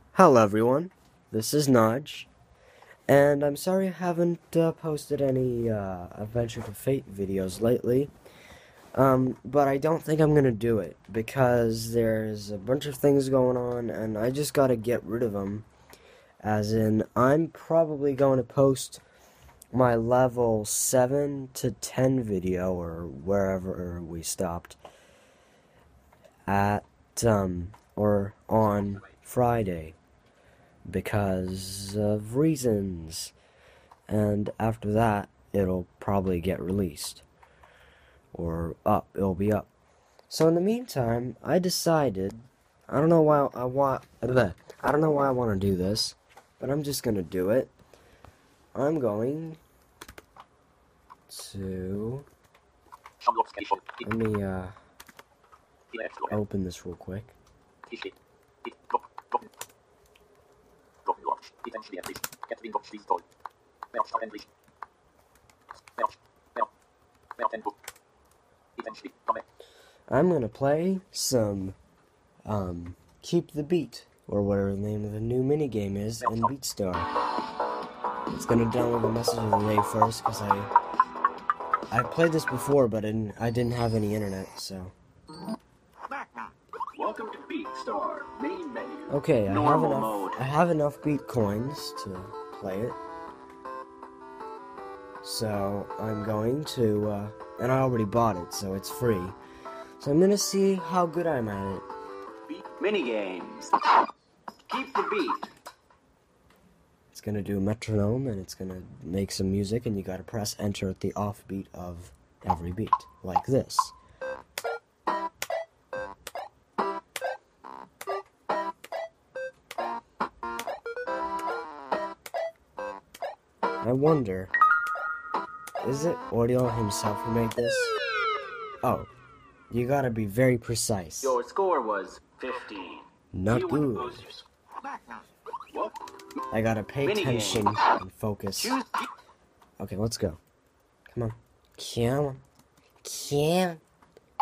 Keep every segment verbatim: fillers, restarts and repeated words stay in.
Hello everyone, this is Nudge, and I'm sorry I haven't uh, posted any uh, Adventure to Fate videos lately, um, but I don't think I'm gonna do it, because there's a bunch of things going on, and I just gotta get rid of them, as in, I'm probably going to post my level seven to ten video, or wherever we stopped, at, um, or on Friday. Because of reasons, and after that it'll probably get released or up it'll be up. So in the meantime, I decided I don't know why I want I don't know why I want to do this, but I'm just gonna do it. I'm going to let me uh open this real quick. I'm gonna play some um Keep the Beat, or whatever the name of the new minigame is in BeatStar. It's gonna download the message of the day first, because I I played this before, but I didn't, I didn't have any internet, so. Welcome to BeatStar main menu. Okay, I have Normal enough. mode. I have enough beat coins to play it. So I'm going to, uh, and I already bought it, so it's free. So I'm gonna see how good I'm at it. Beat minigames. Keep the beat. It's gonna do a metronome, and it's gonna make some music, and you gotta press enter at the offbeat of every beat, like this. I wonder, is it Audio himself who made this? Oh, you gotta be very precise. Your score was fifteen. Not You wanna good. pose your- What? I gotta pay Minigame. attention and focus. Choose. Okay, let's go. Come on. Come on. Come on.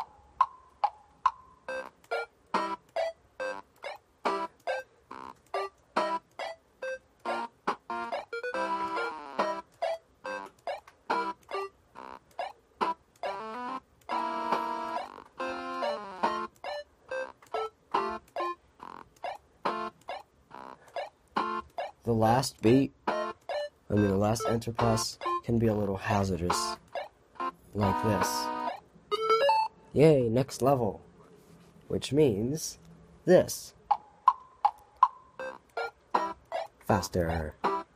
The last beat, I mean the last enter press, can be a little hazardous. Like this. Yay, next level. Which means this. Faster.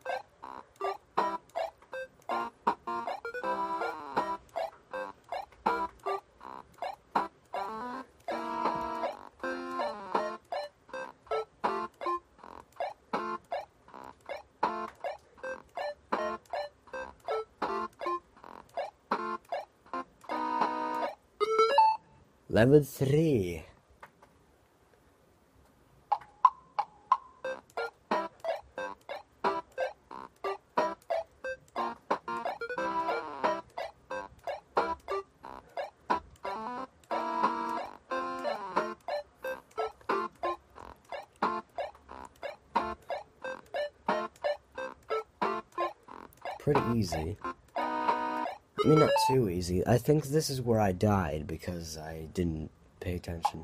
Level three. Pretty easy. I mean, not too easy. I think this is where I died because I didn't pay attention.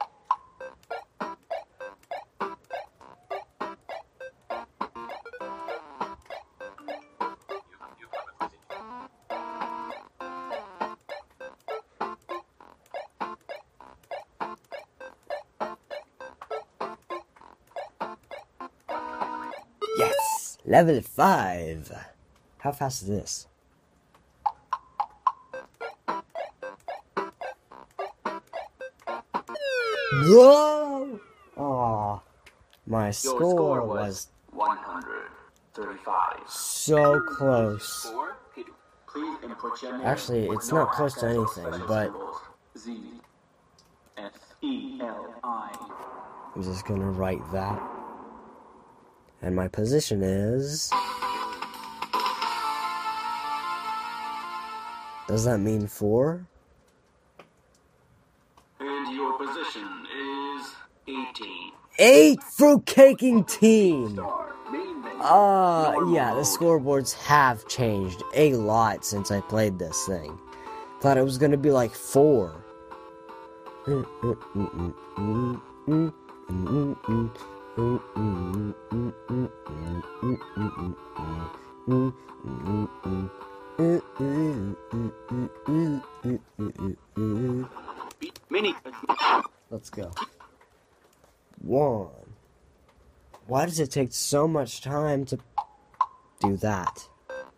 Yes! Level five! How fast is this? Whoa! Aw, my score, Your score was, was one hundred thirty-five. so close. Score? Please input your name. Actually, it's not close to anything, but Z S E L I. I'm just gonna write that. And my position is... Does that mean four? And your position is eighteen. eight fruitcaking team. Star, main base. Uh, Normal yeah, the mode. scoreboards have changed a lot since I played this thing. Thought it was gonna be like four. Mini. Let's go. One. Why does it take so much time to do that?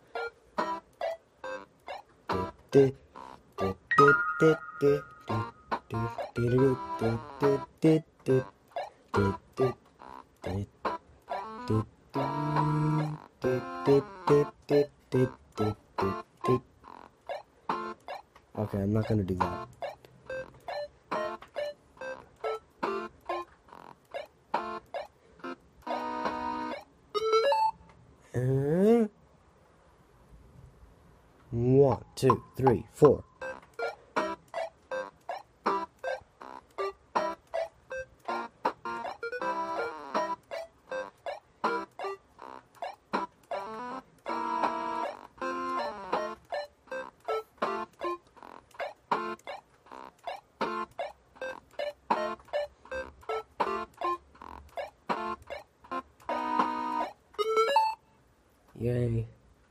Okay, I'm not gonna do that. Uh, one, two, three, four. Yay.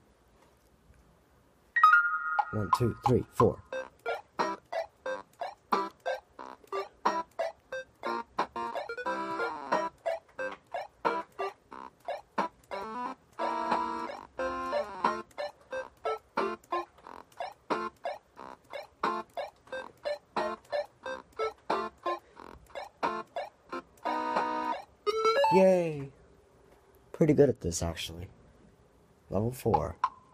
One, two, three, four. Yay. Pretty good at this, actually. Level four.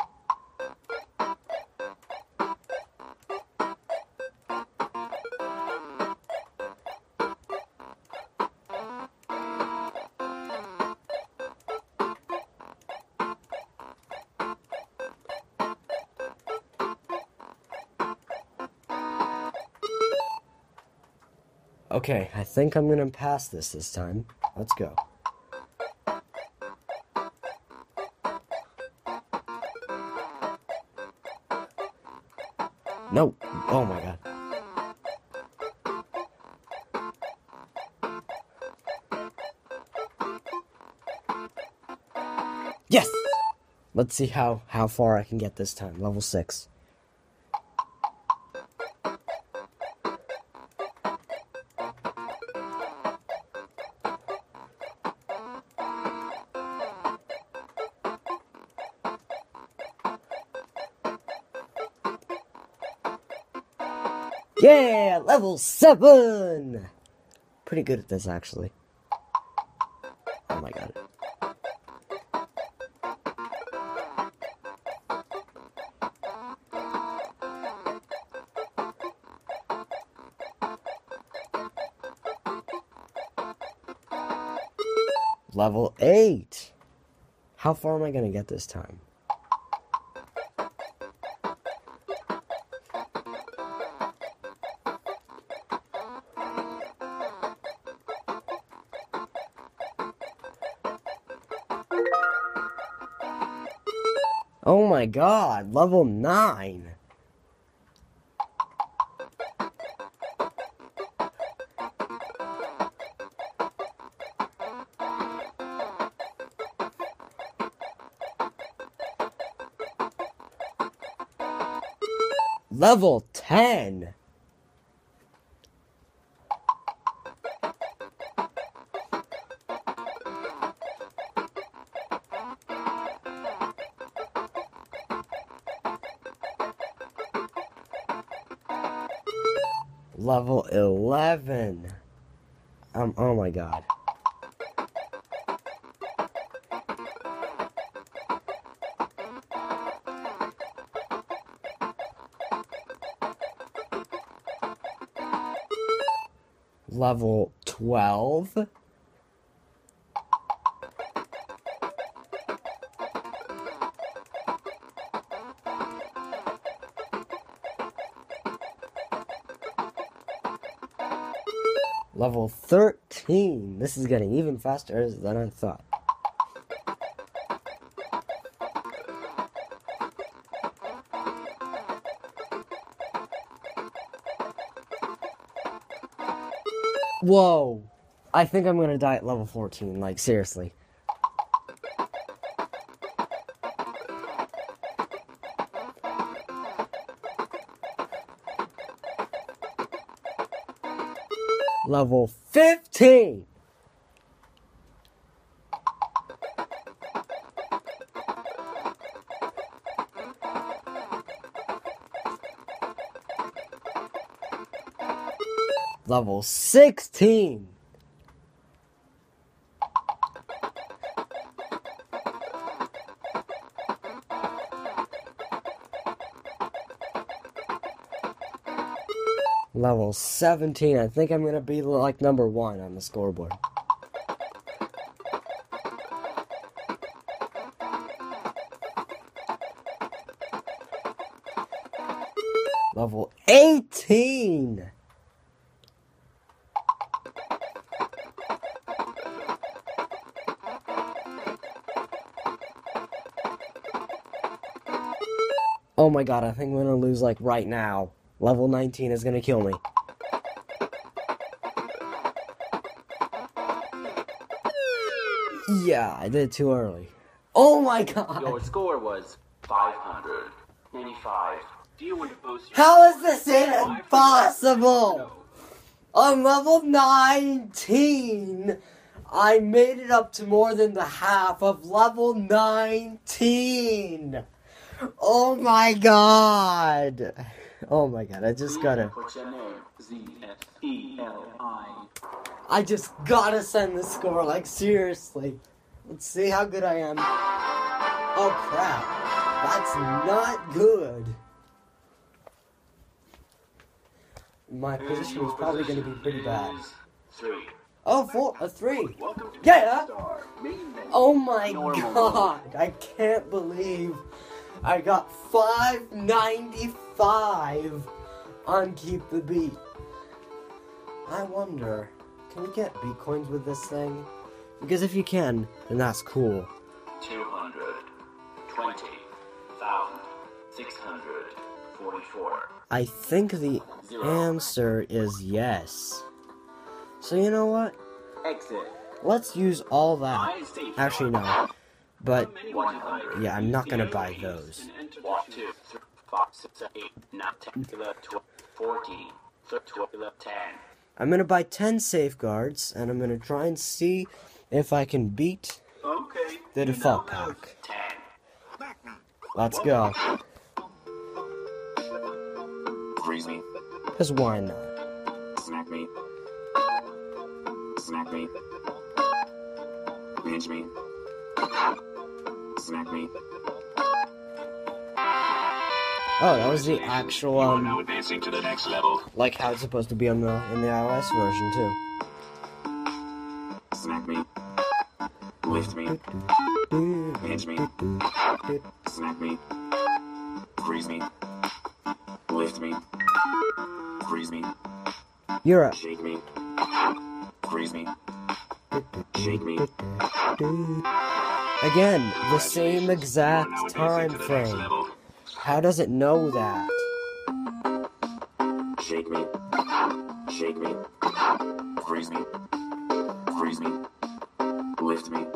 Okay, I think I'm gonna pass this this time. Let's go. No. Oh my god. Yes! Let's see how, how far I can get this time. Level six. Yeah! Level seven! Pretty good at this, actually. Oh my god. Level eight! How far am I gonna get this time? Oh my god, level nine! Level ten! Level eleven. Um, oh my god. Level twelve. Level thirteen. This is getting even faster than I thought. Whoa! I think I'm gonna die at level fourteen, like, seriously. Level fifteen! Level sixteen! Level seventeen. I think I'm gonna be like number one on the scoreboard. Level eighteen. Oh my god, I think I'm gonna lose like right now. Level nineteen is gonna kill me. Yeah, I did it too early. Oh my god! Your score was five hundred ninety-five. Do you want to post your How is this even possible? On level nineteen, I made it up to more than the half of level nineteen. Oh my god. Oh my god, I just gotta... Put your name, Z F E L I. I just gotta send the score, like, seriously. Let's see how good I am. Oh crap. That's not good. My position was probably gonna be pretty bad. Three. Oh, four, a three. Welcome to Yeah. Star. Main menu. Oh my Normal god, I can't believe I got five ninety-five on Keep the Beat. I wonder, can we get Bitcoins with this thing? Because if you can, then that's cool. Two hundred twenty thousand six hundred forty-four. I think the answer is yes. So you know what? Exit. Let's use all that. Actually, no. But, one hundred. yeah, I'm not gonna buy those. One, two, three, five, six, seven, eight, nine, ten, eleven, twelve, fourteen, thirteen, ten. I'm gonna buy ten safeguards, and I'm gonna try and see if I can beat Okay. the default pack. ten. Let's go. Freeze me. Because why not? Smack me. Smack me. Pinch me. Smack me. Oh, that was the actual, You are now um, advancing to the next level. like how it's supposed to be on the, in the iOS version, too. Smack me. Lift me. Pinch me. Smack me. Freeze me. Lift me. Freeze me. You're up. Shake me. Freeze me. Shake me. Again, the same exact Now time advancing to the next frame. level. How does it know that? Shake me. Shake me. Freeze me. Freeze me. Lift me.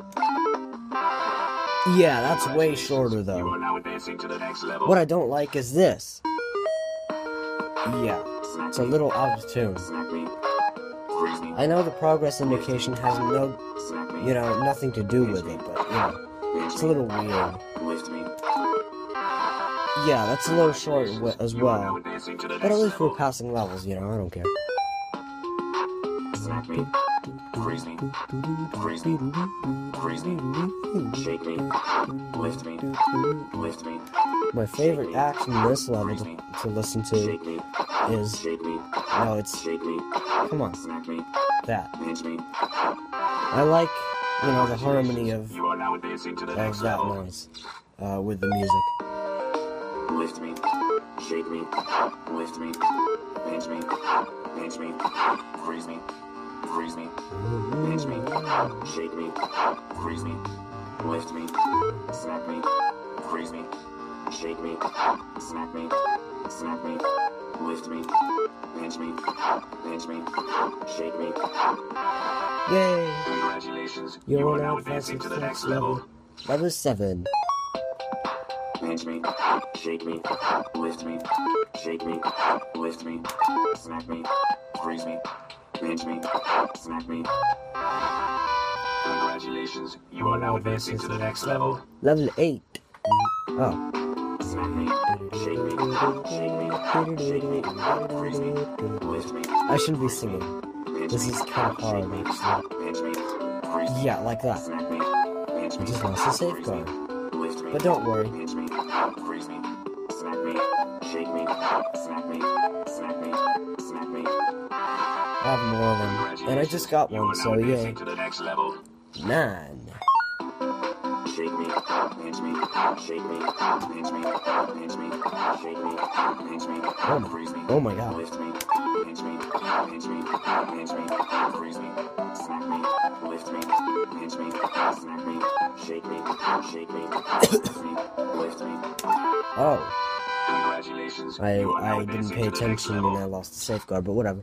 Yeah, that's way shorter, You though. are now advancing to the next level. What I don't like is this. Yeah, Smack it's a me. little out of tune. Smack me. Freeze me. I know the progress indication has no, Smack me. you know, nothing to do with it, but, you know, Pinch it's a me. little weird. Lift me. Yeah, that's a little short w- as You are now well. advancing to the But at next least we're level. passing levels, you know, I don't care. Smack me. Freeze me. Freeze me. Freeze me. Shake me. Lift me. Lift me. My favorite action in this level to, to listen to Shake me. is, Shake me. no, it's, Shake me. come on, Smack me. that. Pinch me. I like, you know, the harmony of, You are now advancing to the of next that level. noise, uh, with the music. Lift me. Shake me. Lift me. Pinch me. Pinch me. Freeze me. freeze me, pinch me, shake me, freeze me, lift me, smack me, freeze me, shake me, smack me, smack me, lift me, pinch me, pinch me, shake me. Yay! Congratulations, You you are are now now advancing to the next level. Level seven. Pinch me, shake me, lift me, shake me, lift me, smack me, freeze me, pinch me, smack me. Congratulations, you are now advancing to the next level. Level eight. Oh. Smack me, shake me, shake me, shake me, freeze me, lift me. I shouldn't be singing. Pinch This me, is kind of hard, shake me, actually. pinch me, freeze me, Yeah, like that. smack me, pinch I me, just lost the freeze me, safeguard. lift me, But don't worry. pinch me, freeze me, smack me, shake me, smack me, smack me, smack me. I have more of them. And I just got one, so yay. To the next level. Nine. Shake me, pinch me, shake me, pinch me, pinch me, shake me, pinch me, Oh my, freeze me, oh my god. lift me, pinch me, pinch me, pinch me, freeze me, smack me, lift me, pinch me, smack me, shake me, shake me, lift me, lift me. Oh. Congratulations. I, you are now I didn't advancing pay to the next attention level. and I lost the safeguard, but whatever.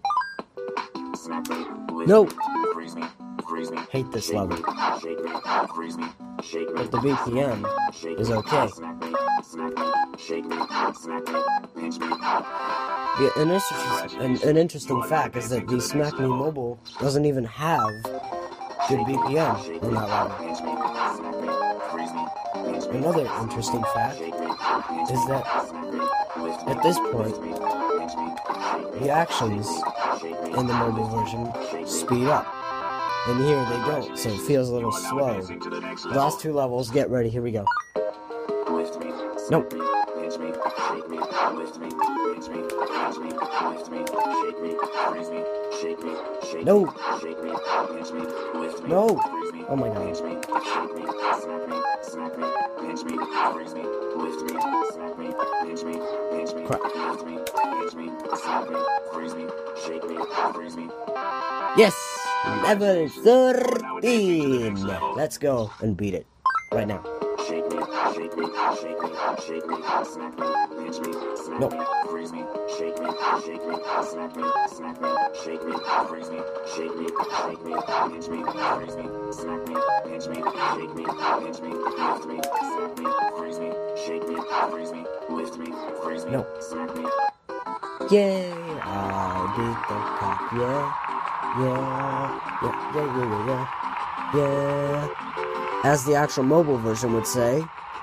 Smack me, lift No. me, freeze me, freeze me. Hate this shake level. Me, shake me, freeze me, shake me. But the B P M shake is me, okay. Smack me, smack me, shake me, smack me, pinch me. Yeah, an, interesting, an, an interesting fact is that the Smack Me Mobile doesn't even have good B P M on that level. Pinch me, smack me, freeze me, pinch me. Another interesting fact Shake me, pinch is me, that smack me, lift me, at this point, lift me, pinch me, shake me, the actions shake me, in the mobile version speed up. And here they don't, so it feels a little slow. Last two levels, get ready, here we go. lift me, Nope. smack me, pinch me, shake me, lift me, pinch me, pinch me, lift me, shake me, freeze me, shake me, shake No. me, shake me, pinch me, lift me, No. freeze me, Oh my god. pinch me, shake me, smack me, smack me, pinch me, freeze me, lift me, smack me, pinch me, pinch me, Crap. lift me, pinch me, smack me, freeze me, shake me, freeze me. Yes! Level thirteen! Let's go and beat it. Right now. Shake me, shake me, shake me, shake me, smack me, pinch me, smack No. me, freeze me, shake me, shake me, smack me, smack me, shake me, freeze me, shake me, shake me, pinch me, freeze me, smack me, pinch me, shake me, pinch me, lift me, smack me, freeze me, shake me, freeze me, lift me, freeze me, No. smack me. Yay! I beat the cop, yeah. Yeah. Yeah, yeah, yeah, yeah, yeah. Yeah. As the actual mobile version would say,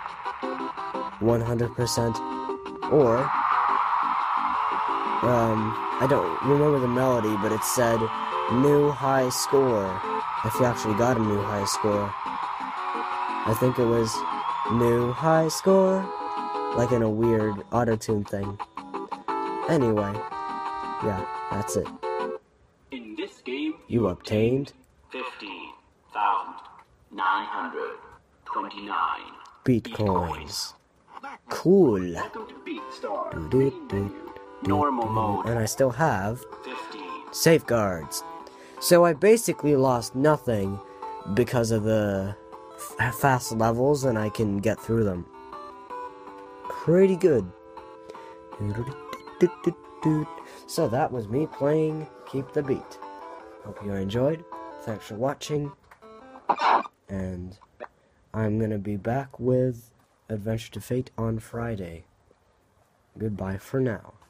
one hundred percent. Or, um, I don't remember the melody, but it said, new high score. If you actually got a new high score. I think it was, new high score. Like in a weird auto-tune thing. Anyway, yeah, that's it. In this game, You obtained fifteen thousand nine hundred twenty-nine Bitcoins. Cool. Welcome to BeatStar. Do, do, do, Normal mode. And I still have fifteen. safeguards. So I basically lost nothing because of the f- fast levels, and I can get through them. Pretty good. So that was me playing Keep the Beat. Hope you enjoyed. Thanks for watching. And I'm gonna be back with Adventure to Fate on Friday. Goodbye for now.